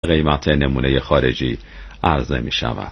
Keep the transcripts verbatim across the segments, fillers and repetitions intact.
قیمت نمونه خارجی عرضه می شود.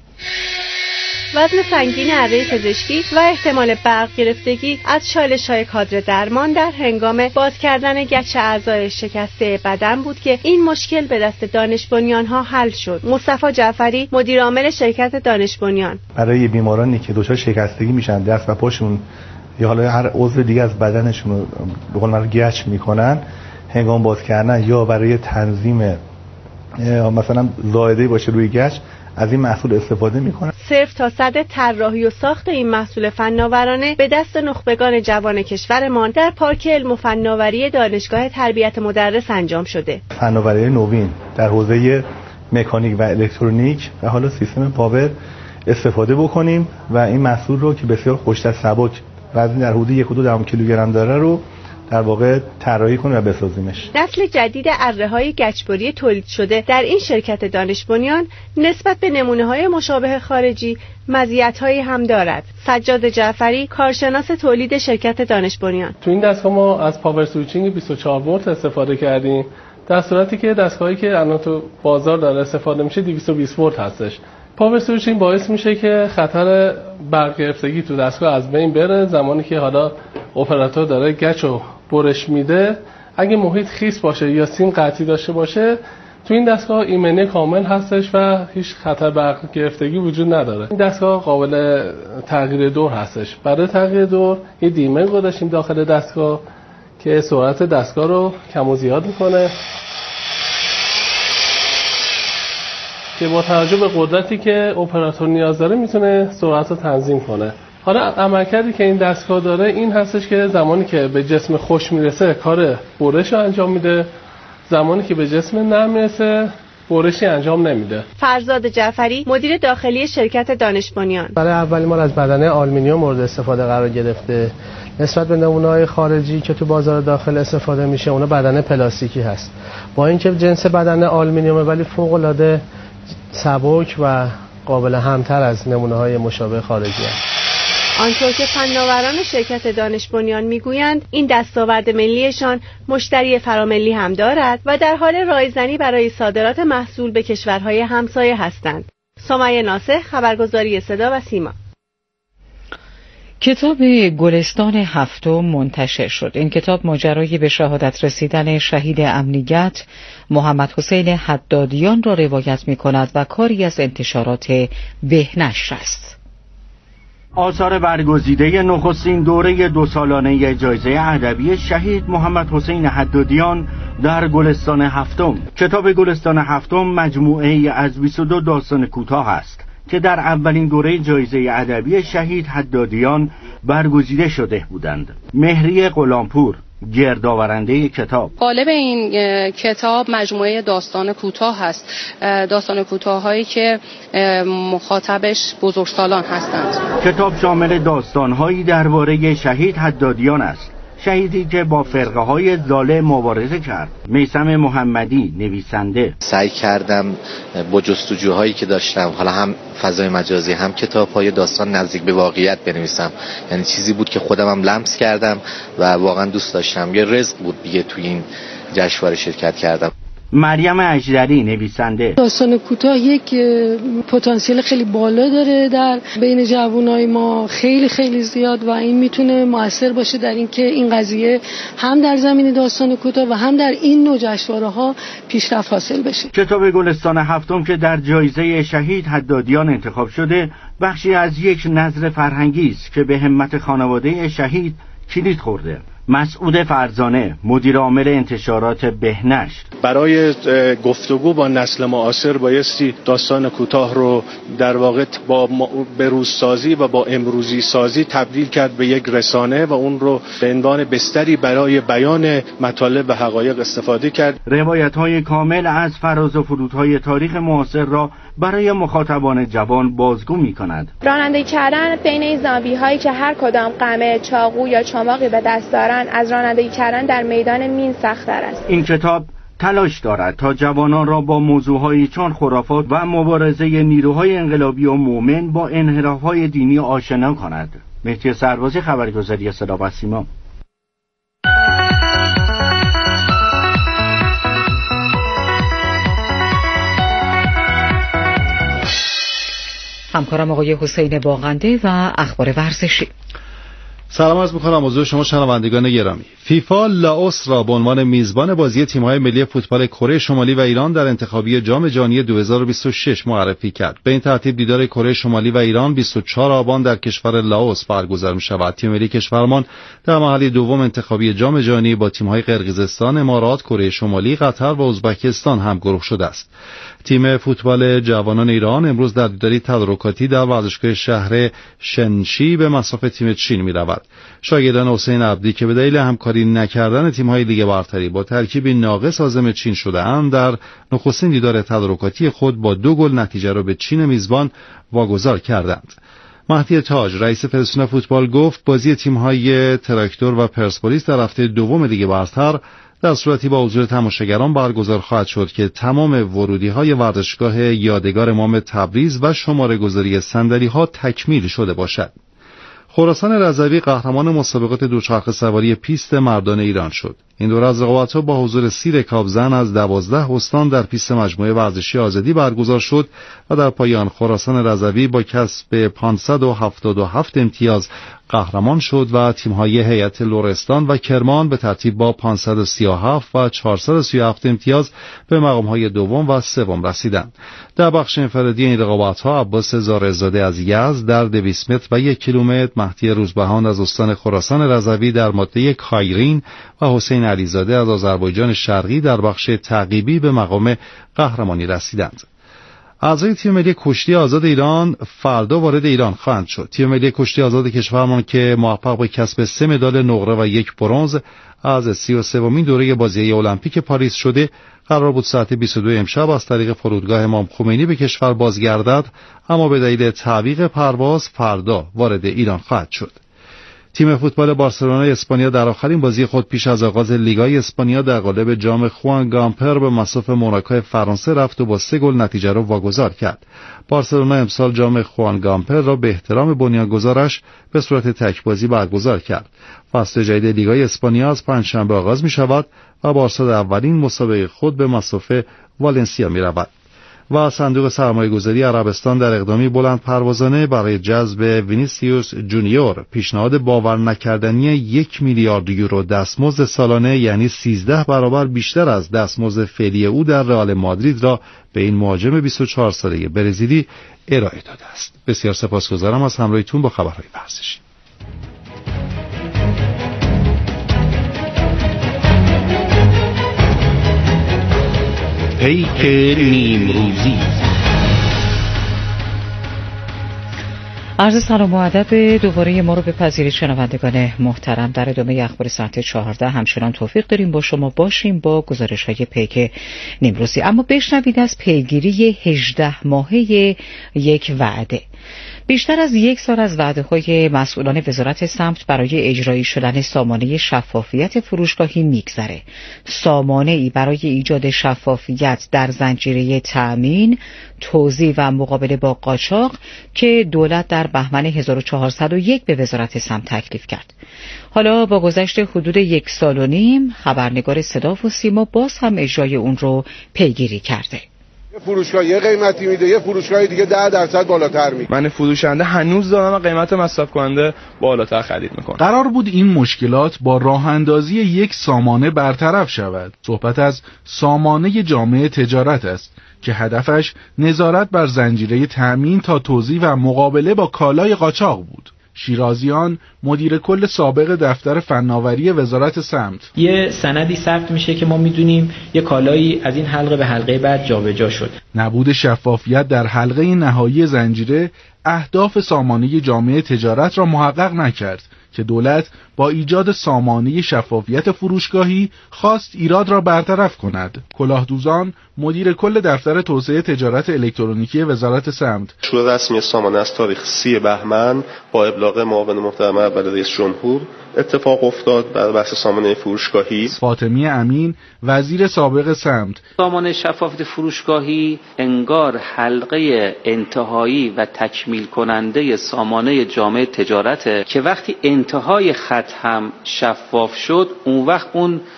وزن سنگین اره پزشکی و احتمال برق گرفتگی از چالش‌های کادر درمان در هنگام باز کردن گچ اعضای شکسته بدن بود که این مشکل به دست دانش بنیان‌ها حل شد. مصطفی جعفری، مدیر عامل شرکت دانش بنیان: برای بیمارانی که دچار شکستگی میشن دست و پاشون یا حالا هر عضو دیگه از بدنشون رو به قول معروف گچ میکنن، هنگام باز کردن یا برای تنظیم مثلا زائده باشه روی گچ، از این محصول استفاده میکنن. صفر تا صد طراحی و ساخت این محصول فناورانه به دست نخبگان جوان کشورمان در پارک علم و فناوری دانشگاه تربیت مدرس انجام شده. فناوری نوین در حوزه مکانیک و الکترونیک و حالا سیستم پاور استفاده بکنیم و این محصول رو که بسیار خوش‌تر، سبک، وزن در حدود یک و دو کیلوگرم داره رو در واقع طراحی کنیم و بسازیمش. نسل جدید اره‌های گچبری تولید شده در این شرکت دانش بنیان نسبت به نمونه‌های مشابه خارجی مزیت‌هایی هم دارد. سجاد جعفری، کارشناس تولید شرکت دانش بنیان: تو این دستگاه ما از پاور سویچینگ بیست و چهار ولت استفاده کردیم، در صورتی که دستگاهی که الان تو بازار داره استفاده میشه دویست و بیست ولت هستش. پاور سویچینگ باعث میشه که خطر برق گرفتگی تو دستگاه از بین بره. زمانی که حالا اپراتور داره گچو برش میده، اگه محیط خیس باشه یا سیم قطعی داشته باشه، تو این دستگاه ایمنی کامل هستش و هیچ خطر برق گرفتگی وجود نداره. این دستگاه قابل تغییر دور هستش. برای تغییر دور یه دیمر گذاشتیم داخل دستگاه که سرعت دستگاه رو کم و زیاد میکنه که با توجه به قدرتی که اپراتور نیاز داره میتونه سرعت رو تنظیم کنه. حالا عملکردی که این دستگاه داره این هستش که زمانی که به جسم خوش میرسه کار برش رو انجام میده، زمانی که به جسم نرم میرسه برشی انجام نمیده. فرزاد جعفری، مدیر داخلی شرکت دانش بنیان: برای اولین بار از بدنه آلومینیوم مورد استفاده قرار گرفته. نسبت به نمونه‌های خارجی که تو بازار داخل استفاده میشه، اون بدنه پلاستیکی هست. با اینکه جنس بدنه آلومینیومه ولی فوق‌العاده سبک و قابل همتر از نمونه‌های مشابه خارجی است. آنطور که فناوران شرکت دانش بنیان میگویند این دستاورد ملیشان مشتری فراملی هم دارد و در حال رایزنی برای صادرات محصول به کشورهای همسایه هستند. سمیه ناصح، خبرگزاری صدا و سیما. کتاب گلستان هفتم منتشر شد. این کتاب ماجرای به شهادت رسیدن شهید امنیت محمد حسین حدادیان را روایت می کند و کاری از انتشارات بهنشر است. آثار برگزیده نخستین دوره دو سالانه جایزه ادبی شهید محمد حسین حدادیان در گلستان هفتم. کتاب گلستان هفتم مجموعه از بیست و دو داستان کوتاه است که در اولین دوره جایزه ادبی شهید حدادیان برگزیده شده بودند. مهری غلامپور، گردآورنده کتاب: قالب این کتاب مجموعه داستان کوتاه هست، داستان کوتاهایی که مخاطبش بزرگسالان هستند. کتاب شامل داستانهایی درباره شهید حدادیان است، شهیدی که با فرقه های ظالم مبارزه کرد. میثم محمدی، نویسنده: سعی کردم با جستجوهایی که داشتم، حالا هم فضای مجازی هم کتاب‌های داستان نزدیک به واقعیت بنویسم. یعنی چیزی بود که خودم هم لمس کردم و واقعا دوست داشتم. یه رزق بود دیگه توی این جشنواره شرکت کردم. مریم اجدری، نویسنده: داستان کوتاه یک پتانسیل خیلی بالا داره در بین جوانای ما، خیلی خیلی زیاد، و این میتونه موثر باشه در اینکه این قضیه هم در زمین داستان کوتاه و هم در این نوع جشنواره‌ها پیشرفت حاصل بشه. کتاب گلستان هفتم که در جایزه شهید حدادیان انتخاب شده، بخشی از یک نظر فرهنگی است که به همت خانواده شهید کلید خورده. مسعود فرزانه، مدیر عامل انتشارات بهنشر: برای گفتگو با نسل معاصر بایستی داستان کوتاه رو در واقع با بروزسازی و با امروزی سازی تبدیل کرد به یک رسانه و اون رو به عنوان بستری برای بیان مطالب و حقایق استفاده کرد. روایت‌های کامل از فراز و فرودهای تاریخ معاصر را برای مخاطبان جوان بازگو می‌کند. رانندگی کردن بین این زامبی‌هایی که هر کدام قمه، چاقو یا چماقی به دست دارند از رانندگی کردن در میدان مین سخت‌تر است. این کتاب تلاش دارد تا جوانان را با موضوعهایی چون خرافات و مبارزه نیروهای انقلابی و مومن با انحراف‌های دینی آشنا کند. مهدی سربازی، خبرگزاری صدا و سیما. همکارم آقای حسین باغنده و اخبار ورزشی. سلام عرض می‌کنم حضور شما شنوندگان گرامی. فیفا لاوس را به عنوان میزبان بازی تیم‌های ملی فوتبال کره شمالی و ایران در انتخابی جام جهانی دو هزار و بیست و شش معرفی کرد. به این ترتیب دیدار کره شمالی و ایران بیست و چهار آبان در کشور لاوس برگزار می‌شود. تیم ملی کشورمان در مرحله دوم انتخابی جام جهانی با تیم‌های قرقیزستان، امارات، کره شمالی، قطر و ازبکستان همگروه شده است. تیم فوتبال جوانان ایران امروز در دیداری تدارکاتی در ورزشگاه شهر شنشی به مصاف تیم چین می‌رود. شاگردان حسین عبدی که به دلیل همکاری نکردن تیم‌های لیگ برتری با ترکیبی ناقص عازم چین شده‌اند، در نخستین دیدار تدارکاتی خود با دو گل نتیجه را به چین میزبان واگذار کردند. مهدی تاج رئیس فدراسیون فوتبال گفت بازی تیم‌های تراکتور و پرسپولیس در هفته دوم لیگ برتر در صورتی با حضور تماشاگران برگزار خواهد شد که تمام ورودی‌های ورزشگاه یادگار امام تبریز و شماره‌گذاری صندلی‌ها تکمیل شده باشد. خراسان رضوی قهرمان مسابقات دوچرخه سواری پیست مردان ایران شد. این دوره از رقابت‌ها با حضور سی رکابزن از دوازده استان در پیست مجموعه ورزشی آزادی برگزار شد و در پایان خراسان رضوی با کسب پانصد و هفتاد و هفت امتیاز قهرمان شد و تیم‌های هیئت لرستان و کرمان به ترتیب با پانصد و سی و هفت و چهارصد و سی و هفت امتیاز به مقام‌های دوم و سوم رسیدند. در بخش انفرادی این رقابت‌ها عباس زارعزاده از یزد در دویست متر و یک کیلومتر، مهدی روزبهان از استان خراسان رضوی در ماده کایرین و حسین علیزاده از آذربایجان شرقی در بخش تعقیبی به مقام قهرمانی رسیدند. اعضای تیم ملی کشتی آزاد ایران فردا وارد ایران خواهند شد. تیم ملی کشتی آزاد کشورمان که موفق به کسب سه مدال نقره و یک برنز از سی و سومین دوره بازی‌های المپیک پاریس شده، قرار بود ساعت بیست و دو امشب از طریق فرودگاه امام خمینی به کشور بازگردد، اما به دلیل تعویق پرواز فردا وارد ایران خواهد شد. تیم فوتبال بارسلونا اسپانیا در آخرین بازی خود پیش از آغاز لیگای اسپانیا در قالب جام خوان گامپر به مصاف موناکو فرانسه رفت و با سه گل نتیجه را واگذار کرد. بارسلونا امسال جام خوان گامپر را به احترام بنیانگذارش به صورت تک بازی برگزار کرد. فصل جدید لیگای اسپانیا از پنجشنبه آغاز می شود و بارسا در اولین مسابقه خود به مصاف والنسیا می رود. و صندوق سرمایه‌گذاری عربستان در اقدامی بلند پروازانه برای جذب وینیسیوس جونیور پیشنهاد باور نکردنی یک میلیارد یورو دستمزد سالانه، یعنی سیزده برابر بیشتر از دستمزد فعلی او در رئال مادرید را به این مهاجم بیست و چهار ساله برزیلی ارائه داده است. بسیار سپاسگزارم از همراهیتون با خبرهای ورزشی. پیک نیمروزی. عرض سلام و ادب دوباره ما رو بپذیرید شنوندگان محترم. در ادامه اخبار ساعت چهارده همچنان توفیق داریم با شما باشیم با گزارش‌های پیک نیمروزی. اما بشنوید از پیگیری هجده ماهه یک وعده. بیشتر از یک سال از وعده‌های مسئولان وزارت سمت برای اجرایی شدن سامانه شفافیت فروشگاهی میگذره. سامانه‌ای برای ایجاد شفافیت در زنجیره تأمین، توزیع و مقابله با قاچاق که دولت در بهمن هزار و چهارصد و یک به وزارت سمت تکلیف کرد. حالا با گذشت حدود یک سال و نیم خبرنگار صدا و سیما باز هم اجرای اون رو پیگیری کرده. یه فروشگاه یه قیمتی میده، یه فروشگاه دیگه ده درصد بالاتر میده. من فروشنده هنوز دارم قیمت مصرف کننده بالاتر خرید میکنم. قرار بود این مشکلات با راه اندازی یک سامانه برطرف شود. صحبت از سامانه جامعه تجارت است که هدفش نظارت بر زنجیره تأمین تا توزیع و مقابله با کالای قاچاق بود. شیرازیان مدیر کل سابق دفتر فناوری وزارت سمت: یه سندی ثبت میشه که ما میدونیم یه کالایی از این حلقه به حلقه بعد جابجا شد. نبود شفافیت در حلقه نهایی زنجیره اهداف سامانه جامعه تجارت را محقق نکرد که دولت با ایجاد سامانه شفافیت فروشگاهی خواست ایراد را برطرف کند. کلاهدوزان مدیر کل دفتر توسعه تجارت الکترونیکی وزارت سمت: شروع رسمی سامانه از تاریخ سی بهمن با ابلاغ معاون محترم اول رئیس جمهور اتفاق افتاد در بحث سامانه فروشگاهی. فاطمی امین وزیر سابق سمت: سامانه شفافیت فروشگاهی انگار حلقه انتهایی و تکمیل کننده سامانه جامعه تجارته که وقتی انتهای خط هم شفاف شد اون وقت اون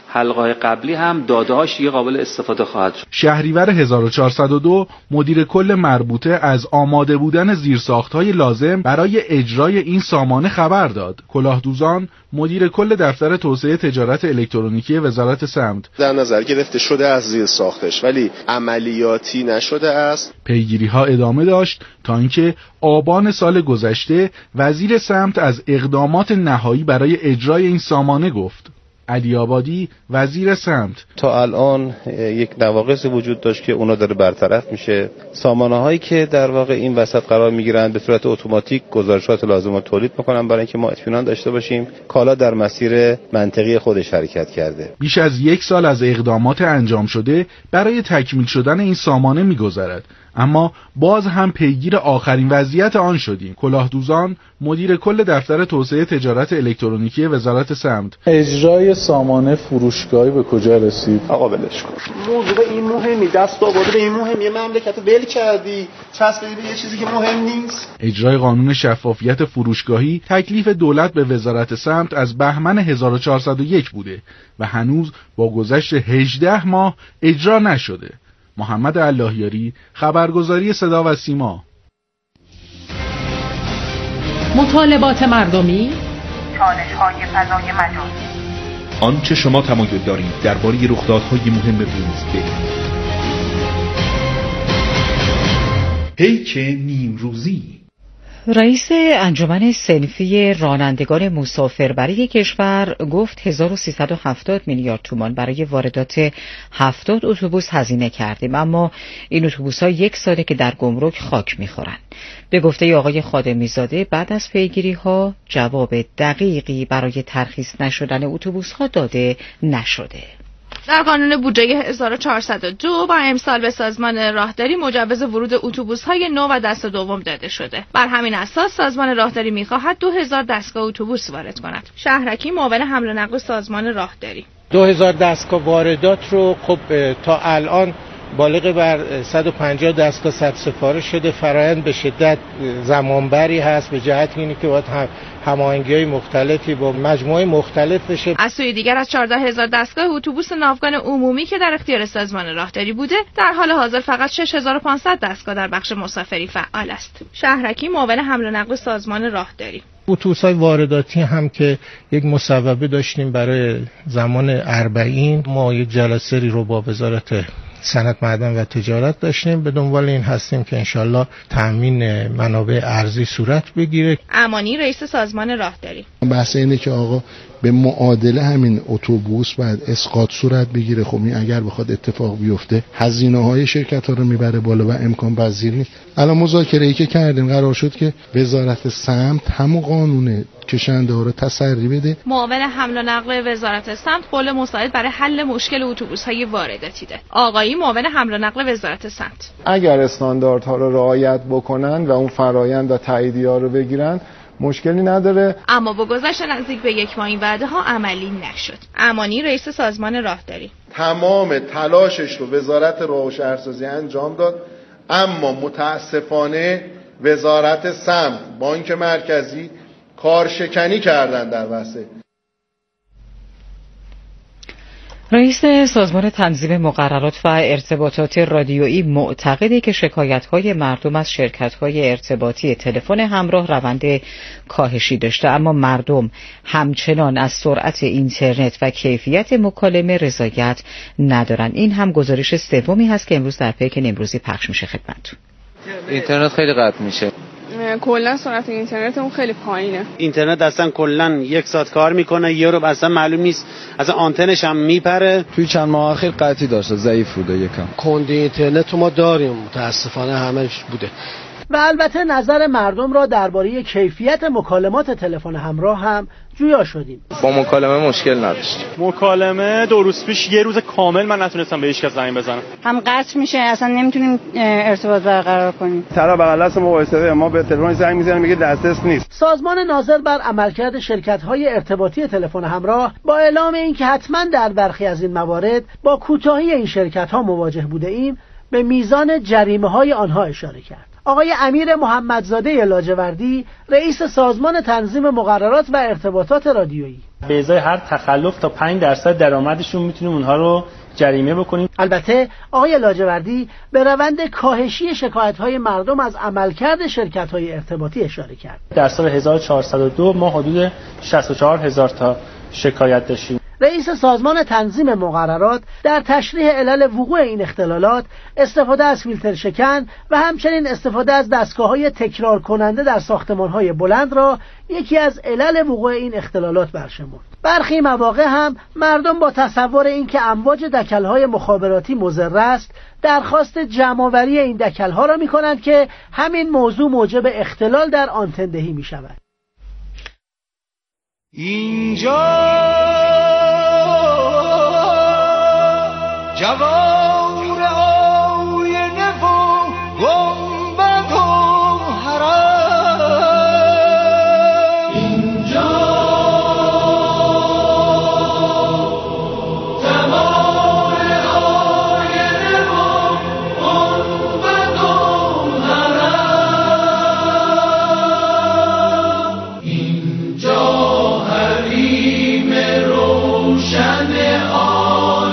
حلقه‌های قبلی هم داده‌هاش دیگه قابل استفاده خواهد شد. شهریور هزار و چهارصد و دو مدیر کل مربوطه از آماده بودن زیرساخت‌های لازم برای اجرای این سامانه خبر داد. کلاهدوزان مدیر کل دفتر توسعه تجارت الکترونیکی وزارت سمت در نظر گرفته شده از زیرساختش ولی عملیاتی نشده است. پیگیری‌ها ادامه داشت تا اینکه آبان سال گذشته وزیر سمت از اقدامات نهایی برای اجرای این سامانه گفت. علی آبادی وزیر سمت: تا الان یک نواقصی وجود داشت که اونا داره برطرف میشه. سامانه هایی که در واقع این وسط قرار میگیرن به صورت اتوماتیک گزارشات لازم رو تولید میکنن برای اینکه ما اطمینان داشته باشیم کالا در مسیر منطقی خودش حرکت کرده. بیش از یک سال از اقدامات انجام شده برای تکمیل شدن این سامانه میگذرد، اما باز هم پیگیر آخرین وضعیت آن شدیم. کلاهدوزان مدیر کل دفتر توسعه تجارت الکترونیکی وزارت سمت: اجرای سامانه فروشگاهی به کجا رسید؟ آقا ولش کن. موضوع به این مهمی، دست آورده به این مهمی، یه مملکت ول کردی چسبیدی به یه چیزی که مهم نیست. اجرای قانون شفافیت فروشگاهی تکلیف دولت به وزارت سمت از بهمن هزار و چهارصد و یک بوده و هنوز با گذشت هجده ماه اجرا نشده. محمد اللهیاری، خبرگزاری صدا و سیما. مطالبات مردمی، چالش‌های فضای مجازی، آنچه شما تمایل دارید درباره رخدادهای مهم روز بگویید. پیک نیمروزی. رئیس انجمن صنفی رانندگان مسافربری کشور گفت هزار و سیصد و هفتاد میلیارد تومان برای واردات هفتاد اتوبوس هزینه کردیم، اما این اتوبوس‌ها یک ساله که در گمرک خاک می‌خورن. به گفته آقای خادمی زاده بعد از پیگیری‌ها جواب دقیقی برای ترخیص نشدن اتوبوس‌ها داده نشده. در قانون بودجه هزار و چهارصد و دو با امسال به سازمان راهداری مجوز ورود اتوبوس‌های نو و دست دوم داده شده. بر همین اساس سازمان راهداری می‌خواهد دو هزار دستگاه اتوبوس وارد کند. شهرکی معاون حمل و نقل سازمان راهداری: دو هزار دستگاه واردات رو خب تا الان بالغ بر صد و پنجاه دستگاه ثبت سفارش شده. فرآیند به شدت زمانبری هست به جهت اینی که باید هم هماهنگی‌های مختلفی با مجموعه مختلف بشه. از سوی دیگر از چهارده هزار دستگاه اتوبوس ناوگان عمومی که در اختیار سازمان راهداری بوده، در حال حاضر فقط شش هزار و پانصد دستگاه در بخش مسافری فعال است. شهرکی معاون حمل و نقل سازمان راهداری: اتوبوس‌های وارداتی هم که یک مصوبه داشتیم برای زمان اربعین، ما یک جلسه‌ای رو با وزارت صنعت معدن و تجارت داشتیم، به دنبال این هستیم که انشالله تامین منابع ارزی صورت بگیره. امانی رئیس سازمان راهداری: بحث اینه که آقا به معادله همین اتوبوس باید اسقاط صورت بگیره. خب این اگر بخواد اتفاق بیفته هزینه های شرکت ها رو میبره بالا و امکان پذیر نیست. الان مذاکره ای که کردیم قرار شد که وزارت سمت همون قانون کشنده ها رو تسری بده. معاون حمل و نقل وزارت سمت قول مساعد برای حل مشکل اتوبوس های وارداتی ده. آقایی معاون حمل و نقل وزارت سمت: اگر استانداردها رو رعایت بکنن و اون فرآیند و تاییدیه ها رو بگیرن مشکلی نداره. اما با گذشت نزدیک به یک ماه این وعده ها عملی نشد. امانی رئیس سازمان راهداری: تمام تلاشش رو وزارت راه و شهرسازی انجام داد، اما متاسفانه وزارت سمت، بانک مرکزی کارشکنی کردن در واسه. رئیس سازمان تنظیم مقررات و ارتباطات رادیویی معتقده که شکایت‌های مردم از شرکت‌های ارتباطی تلفن همراه روند کاهشی داشته، اما مردم همچنان از سرعت اینترنت و کیفیت مکالمه رضایت ندارند. این هم گزارش سومی هست که امروز در پیک نیمروزی پخش میشه خدمتتون. اینترنت خیلی قطع میشه. کلا سرعت اینترنت اون خیلی پایینه. اینترنت اصلا کلا یک ساعت کار میکنه، یه رو اصلا معلوم نیست، اصلا آنتنش هم میپره. توی چند ماه اخیر قطعی داشته، ضعیف بوده یکم. کندی اینترنت ما داریم، متاسفانه همش بوده. و البته نظر مردم را درباره کیفیت مکالمات تلفن همراه هم جویا شدیم. با مکالمه مشکل نداشتیم. مکالمه دو روز پیش یه روز کامل من نتونستم به هیچ کس زنگ بزنم. هم قطع میشه، اصلا نمیتونیم ارتباط برقرار کنیم. طرف بغل دست ما وایساده، ما به تلفن زنگ میزنیم میگه دسترس نیست. سازمان ناظر بر عملکرد شرکت‌های ارتباطی تلفن همراه با اعلام اینکه حتما در برخی از این موارد با کوتاهی این شرکت‌ها مواجه بوده ایم، به میزان جریمه‌های آنها اشاره کرد. آقای امیر محمدزاده لاجوردی، رئیس سازمان تنظیم مقررات و ارتباطات رادیویی: به ازای هر تخلف تا پنج درصد درآمدشون میتونیم اونها رو جریمه بکنیم. البته آقای لاجوردی به روند کاهشی شکایت‌های مردم از عملکرد شرکت‌های ارتباطی اشاره کرد. در سال هزار و چهارصد و دو ما حدود شصت و چهار هزار تا شکایت داشتیم. رئیس سازمان تنظیم مقررات در تشریح علل وقوع این اختلالات استفاده از فیلتر شکن و همچنین استفاده از دستگاه‌های تکرار کننده در ساختمان‌های بلند را یکی از علل وقوع این اختلالات برشمرد. برخی مواقع هم مردم با تصور اینکه امواج دکل‌های مخابراتی مضر است، درخواست جمع‌آوری این دکل‌ها را می‌کنند که همین موضوع موجب اختلال در آنتندهی می‌شود. اینجا جوار آینه و گنبد و حرم، اینجا جوار آینه و گنبد و حرم، اینجا حریم روشن آل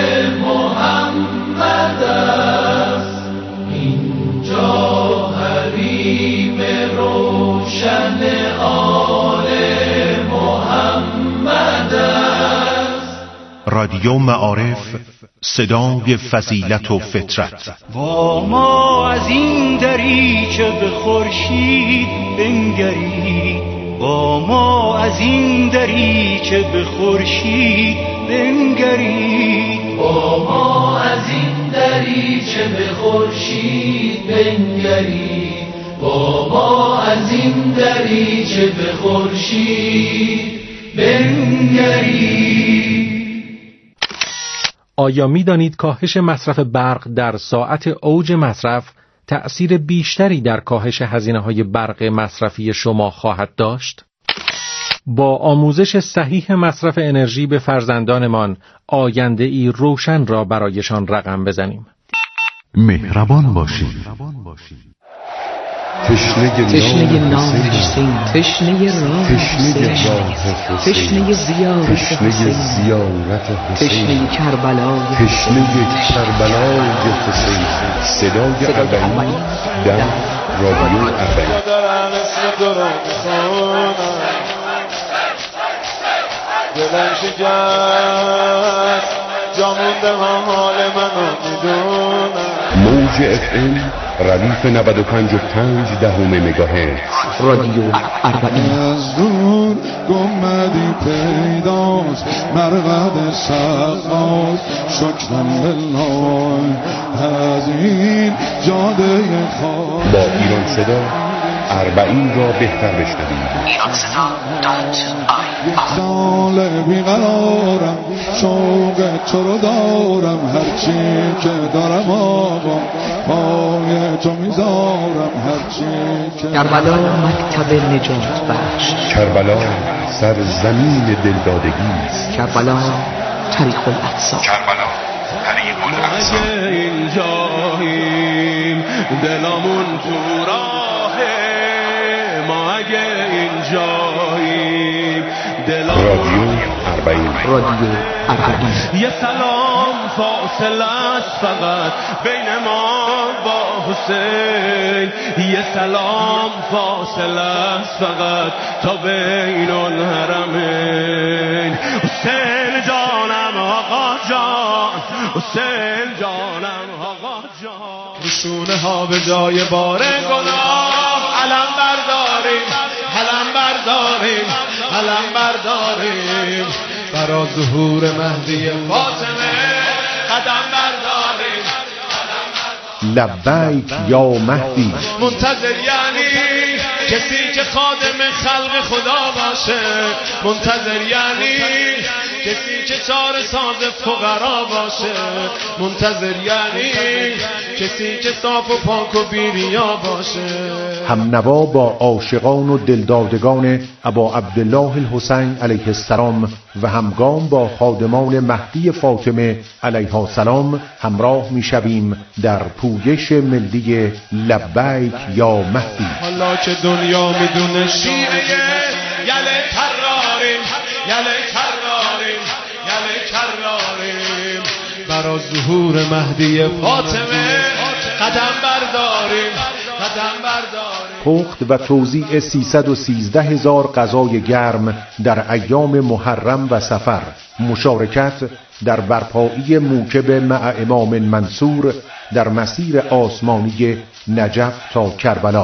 محمد است، اینجا حریم روشن آل محمد است. رادیو معارف، صدای فضیلت و فطرت. با ما از این دریچه به خورشید بنگرید، با ما از این دریچه به خورشید بنگرید، با ما از این دریچه به خورشید بنگرید، با ما از این دریچه به خورشید بنگرید. آیا می دانید کاهش مصرف برق در ساعت اوج مصرف تأثیر بیشتری در کاهش هزینه‌های برق مصرفی شما خواهد داشت؟ با آموزش صحیح مصرف انرژی به فرزندانمان آینده‌ای روشن را برایشان رقم بزنیم. مهربان باشید. تشنه نام حسین، تشنه راه حسین، تشنه زیارت حسین، تشنه کربلای تشنه کربلای حسین. صدای اربعین در رادیو اربعین. دلم شکست جا مونده ما حال منو میدونم. موج اف ام ردیف نود و پنج و پنج دهم مگاهرتز. رادیو اربعین. از دور گمدی پیداست، مرقد سقاست، شکرم بالله از این جاده خواه. با ایران صدا اربعین را بهتر بشنوید. ایران صدا دات آی. سال بیقرارم، شوق تو رو دارم، هرچی که دارم آقا پای تو میذارم، هرچی که کربلا مکتب نجات بخش، کربلا سرزمین دلدادگی است، کربلا طریق الاقصی، کربلا طریق الاقصی. این جاییم دلمون تو راهه، ما اگه این جاییم دلمون. رادیو اربعین. رادیو اربعین. یه سلام فاصله است فقط بین ما با حسین، یه سلام فاصله است فقط تا بین الحرمین. حسین جانم آقا جان، حسین جانم آقا جان. رسونه ها به جای بار گناه علم برداریم، علم برداریم، علم برداریم، برا ظهور مهدی فاطمه قدم برداریم. لبیک یا مهدی. منتظر یعنی کسی که خادم خلق خدا باشه، منتظر یعنی کسی که چاره ساز فقرا باشه، منتظر یعنی کسی که صاف و پاک و بی‌ریا باشه. هم نوا با عاشقان و دلدادگان ابا عبدالله الحسین علیه السلام و همگام با خادمان مهدی فاطمه علیها السلام همراه می شویم در پویش ملی لبیک یا مهدی. حالا که دنیا میدونه شیعه یله کراریم یله کراریم یله کراریم برا ظهور مهدی فاطمه قدم برداریم قدم برداریم. پخت و توزیع سیصد و سیزده هزار غذای گرم در ایام محرم و سفر، مشارکت در برپایی موکب مع امام منصور در مسیر آسمانی نجف تا کربلا.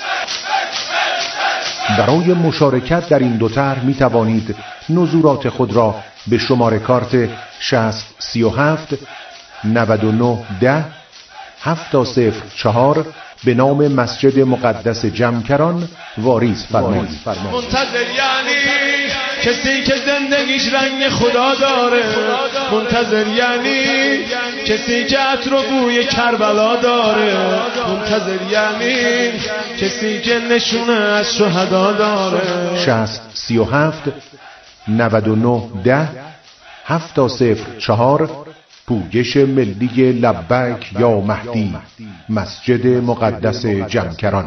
برای مشارکت در این دو طرح می توانید نظورات خود را به شماره کارت شصت سی و هفت نود و نه ده هفت صفر چهار به نام مسجد مقدس جمکران واریز فرمایید. منتظر یعنی کسی که زندگیش رنگ خدا داره، منتظر یعنی کسی که عطر و بوی کربلا داره، منتظر یعنی کسی که نشونه از شهدا داره. شصت سی و هفت نود و نه ده هفت صفر چهار پویش ملی لبیک یا مهدی، مسجد مقدس جمکران.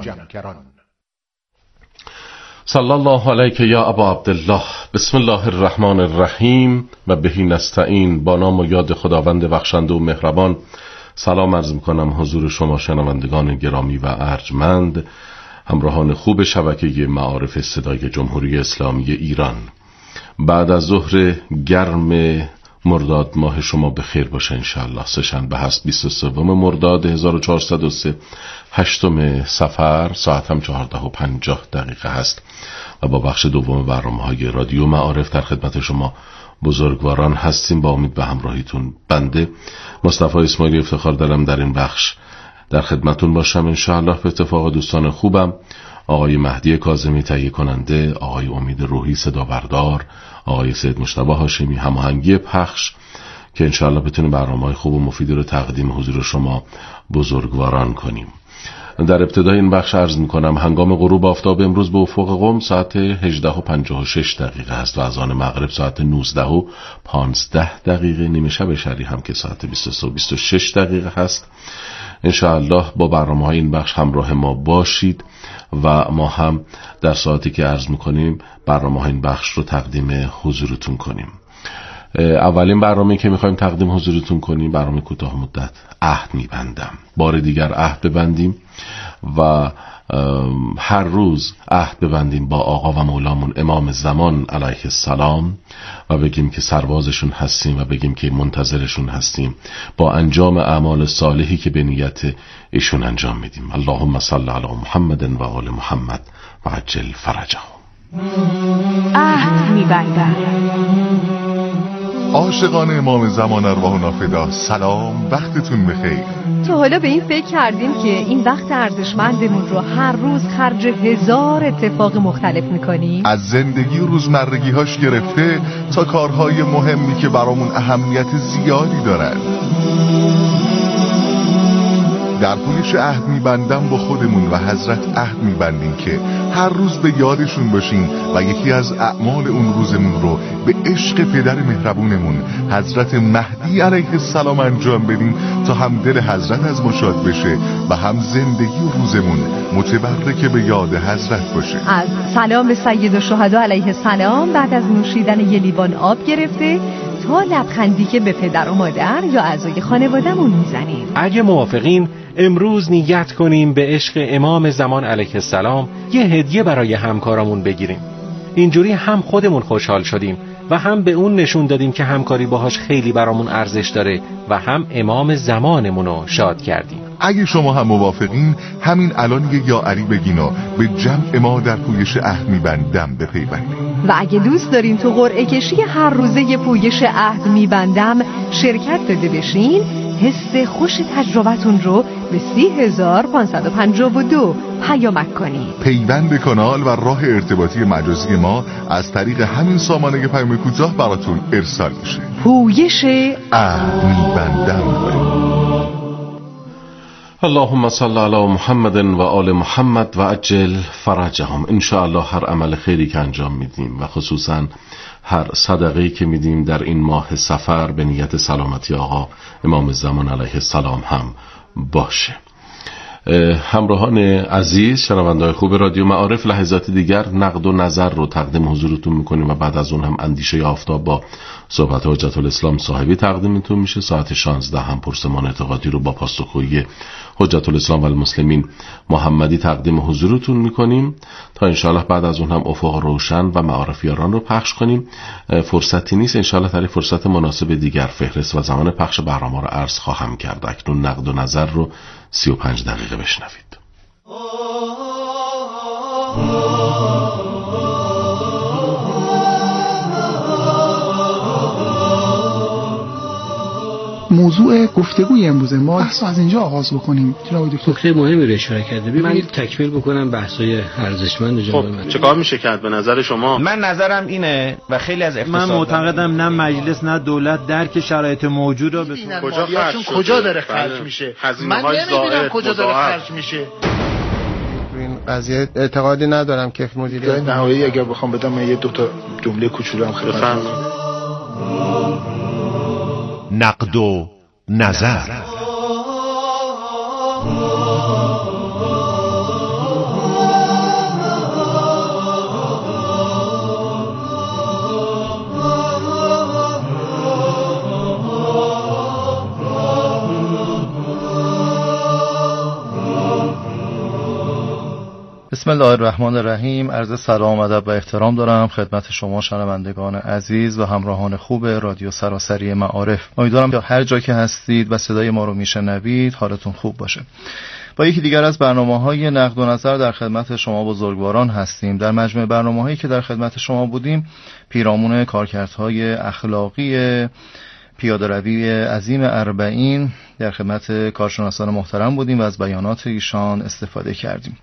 صلی الله علیک یا ابا عبدالله. بسم الله الرحمن الرحیم و بهی نستعین. با نام و یاد خداوند بخشنده و مهربان. سلام عرض میکنم حضور شما شنوندگان گرامی و ارجمند، همراهان خوب شبکه معارف صدای جمهوری اسلامی ایران. بعد از ظهر گرم مرداد ماه شما به خیر باشه انشاءالله. سه‌شنبه هست بیست و سوم مرداد هزار و چهارصد و سه، هشتم صفر، ساعت هم چهارده و پنجاه دقیقه هست و با بخش دوم برنامه‌های رادیو معارف در خدمت شما بزرگواران هستیم. با امید به همراهیتون بنده مصطفی اسماعیلی افتخار دارم در این بخش در خدمتون باشم انشاءالله. به اتفاق دوستان خوبم آقای مهدی کاظمی تهیه کننده، آقای امید روحی صدا بردار، آقای سید مجتبی هاشمی هماهنگی پخش که انشاءالله بتونیم برنامه‌های خوب و مفیدی رو تقدیم حضور شما بزرگواران کنیم. در ابتدای این بخش عرض می‌کنم هنگام غروب آفتاب امروز به افق قم ساعت هجده و پنجاه و شش دقیقه است و اذان مغرب ساعت نوزده و پانزده دقیقه. نیمه شب شرعی هم که ساعت بیست و سه و بیست و شش دقیقه هست. انشاءالله با برنامه‌های این بخش همراه ما باشید و ما هم در ساعتی که عرض میکنیم برنامه این بخش رو تقدیم حضورتون کنیم. اولین برنامه که میخوایم تقدیم حضورتون کنیم برنامه کوتاه مدت عهد میبندم. بار دیگر عهد ببندیم و هر روز عهد ببندیم با آقا و مولامون امام زمان علیه السلام و بگیم که سربازشون هستیم و بگیم که منتظرشون هستیم با انجام اعمال صالحی که به نیت ایشون انجام میدیم. اللهم صل علی محمد و آل محمد و عجل فرجهم. عهد میبندم. عاشقان امام زمان ارواحنا فدا، سلام، وقتتون بخیر. تا حالا به این فکر کردیم که این وقت ارزشمندمون رو هر روز خرج هزار اتفاق مختلف میکنیم؟ از زندگی و روزمرگی‌هاش گرفته تا کارهای مهمی که برامون اهمیت زیادی دارن. در پویش عهد میبندم با خودمون و حضرت عهد میبندیم که هر روز به یادشون باشیم و یکی از اعمال اون روزمون رو به عشق پدر مهربونمون حضرت مهدی علیه السلام انجام بدیم تا هم دل حضرت از مشاد بشه و هم زندگی و روزمون متبرک به یاد حضرت باشه. از سلام به سید الشهدا علیه السلام بعد از نوشیدن یه لیوان آب گرفته تا لبخندی که به پدر و مادر یا اعضای خانواده‌مون میزنیم. اگه موافقین امروز نیت کنیم به عشق امام زمان علیه السلام یه هدیه برای همکارامون بگیریم. اینجوری هم خودمون خوشحال شدیم و هم به اون نشون دادیم که همکاری باهاش خیلی برامون ارزش داره و هم امام زمانمون رو شاد کردیم. اگه شما هم موافقین همین الان یه یا علی بگین و به جمع ما در پویش عهد میبندم بپیوندیم. و اگه دوست دارین تو قرعه کشی هر روزه پویش عهد میبندم شرکت داده بشین، حس خوش تجربتون رو به سی هزار پانصد و پنجاه و دو پیامک کنید. پیوند کانال و راه ارتباطی مجازی ما از طریق همین سامانه پیام کوتاه براتون ارسال میشه. پویش عهد میبندم. اللهم صل علی محمد و آل محمد و عجل فرجهم. ان شاء الله هر عمل خیری که انجام میدیم و خصوصا هر صدقه‌ای که میدیم در این ماه سفر به نیت سلامتی آقا امام زمان علیه السلام هم باشه. همراهان عزیز، شنونده‌های خوب رادیو معارف، لحظات دیگر نقد و نظر رو تقدیم حضورتون میکنیم و بعد از اون هم اندیشه آفتاب با صحبت حجت الاسلام صاحبی تقدیمتون میشه. ساعت شانزده هم پرسمان اعتقادی رو با پاسخگویی حجت الاسلام و المسلمین محمدی تقدیم حضورتون میکنیم تا انشاءالله بعد از اون هم افق روشن و معارفیاران رو پخش کنیم. فرصتی نیست، انشاءالله در فرصت مناسب دیگر فهرست و زمان پخش برنامه رو عرض خواهم کرد. اکنون نقد و نظر رو سی و پنج دقیقه بشنوید. موضوع گفتگوی امروز ما بحث از اینجا آغاز بکنیم. جناب دکتر نکته مهمی رو اشاره کرده. ببینید تکمیل بکنم بحث‌های ارزشمند جناب من. خب چه کار میشه کرد به نظر شما؟ من نظرم اینه و خیلی از اقتصاد من معتقدم نه مجلس نه دولت درک شرایط موجود رو به کجا خرج کجا داره خرج میشه. من نمیدونم کجا داره خرج میشه. این قضیه اعتقادی ندارم که مدیریت نهایی اگر بخوام بدم من یه دو تا جمله کوچولو هم خدمت نقد و نظر. بسم الله الرحمن الرحیم. عرض سلام، ادب و احترام دارم خدمت شما شنوندگان عزیز و همراهان خوب رادیو سراسری معارف. امیدوارم که هر جا که هستید و صدای ما رو میشنوید حالتون خوب باشه. با یکی دیگر از برنامه‌های نقد و نظر در خدمت شما بزرگواران هستیم. در مجموع برنامه‌هایی که در خدمت شما بودیم پیرامون کارکردهای اخلاقی پیاده‌روی عظیم اربعین در خدمت کارشناسان محترم بودیم و از بیانات ایشان استفاده کردیم.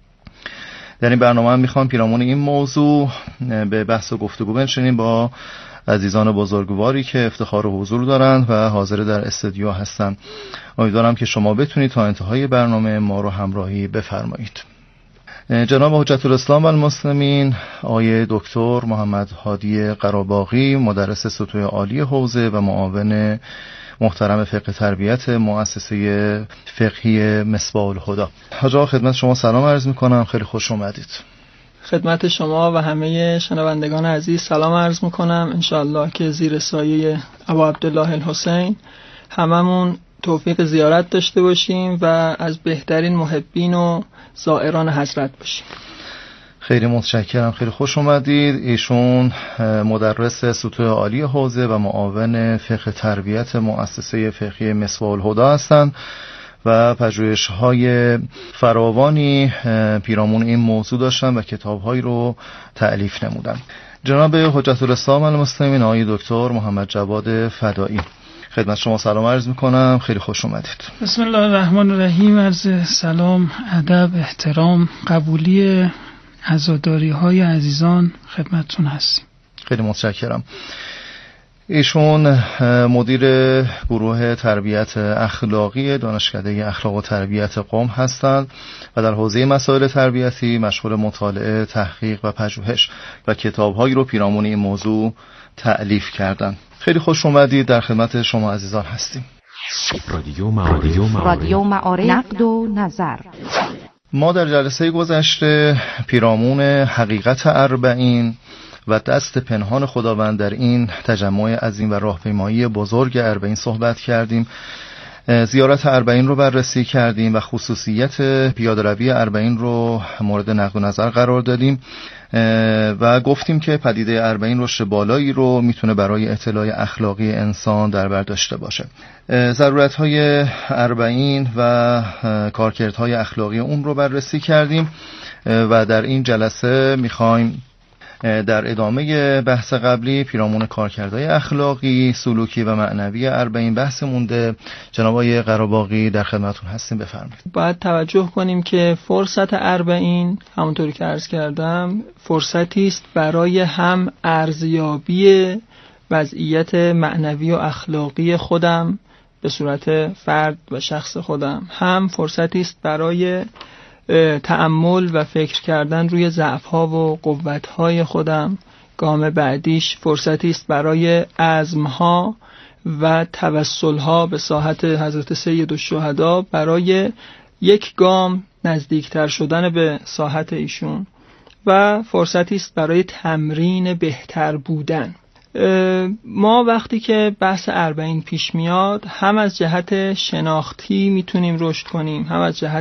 در این برنامه هم میخوام پیرامون این موضوع به بحث و گفتگو بنشینیم با عزیزان بزرگواری که افتخار و حضور دارند و حاضر در استودیو هستند. امیدوارم که شما بتونید تا انتهای برنامه ما رو همراهی بفرمایید. جناب حجت الاسلام و المسلمین آقای دکتر محمد هادی قراباغی، مدرس سطوح عالی حوزه و معاون محترم فقه تربیت مؤسسه فقهی مصباح الهدی. حاج آقا خدمت شما سلام عرض میکنم، خیلی خوش اومدید. خدمت شما و همه شنوندگان عزیز سلام عرض میکنم. انشاءالله که زیر سایه ابا عبدالله الحسین هممون توفیق زیارت داشته باشیم و از بهترین محبین و زائران حضرت باشیم. خیلی متشکرم، خیلی خوش اومدید. ایشون مدرس سطوح عالی حوزه و معاون فقه تربیت مؤسسه فقهی مصباح الهدی هستند و پژوهش‌های فراوانی پیرامون این موضوع داشتن و کتاب‌هایی رو تألیف نمودن. جناب حجت الاسلام المسلمین آقای دکتر محمد جواد فدایی، خدمت شما سلام عرض میکنم، خیلی خوش اومدید. بسم الله الرحمن الرحیم. عرض سلام، ادب، احترام، قبولی عزاداری های عزیزان خدمتتون هستیم. خیلی متشکرم. ایشون مدیر گروه تربیت اخلاقی دانشکده اخلاق و تربیت قم هستند و در حوزه مسائل تربیتی مشغول مطالعه، تحقیق و پژوهش و کتاب‌هایی رو پیرامون این موضوع تألیف کردند. خیلی خوش اومدید، در خدمت شما عزیزان هستیم. رادیو معارف. رادیو معارف. نقد و نظر. ما در جلسه گذشته پیرامون حقیقت اربعین و دست پنهان خداوند در این تجمع عظیم و راهپیمایی بزرگ اربعین صحبت کردیم. زیارت اربعین رو بررسی کردیم و خصوصیت پیاده‌روی اربعین رو مورد نقد و نظر قرار دادیم و گفتیم که پدیده اربعین رشد بالایی رو میتونه برای اطلاع اخلاقی انسان در بر داشته باشه. ضرورت‌های اربعین و کارکردهای اخلاقی اون رو بررسی کردیم و در این جلسه میخوایم در ادامه بحث قبلی پیرامون کارکردهای اخلاقی، سلوکی و معنوی اربعین بحث مونده. جناب آقای قراباغی در خدمتتون هستیم، بفرمایید. باید توجه کنیم که فرصت اربعین همونطوری که عرض کردم فرصتی است برای هم ارزیابی وضعیت معنوی و اخلاقی خودم به صورت فرد و شخص خودم، هم فرصتی است برای تأمل و فکر کردن روی ضعف‌ها و قوت‌های خودم. گام بعدیش فرصتی است برای عزم‌ها و توسل‌ها به ساحت حضرت سید الشهدا برای یک گام نزدیکتر شدن به ساحت ایشون، و فرصتی است برای تمرین بهتر بودن. ما وقتی که بحث اربعین پیش میاد، هم از جهت شناختی میتونیم رشد کنیم، هم از جهت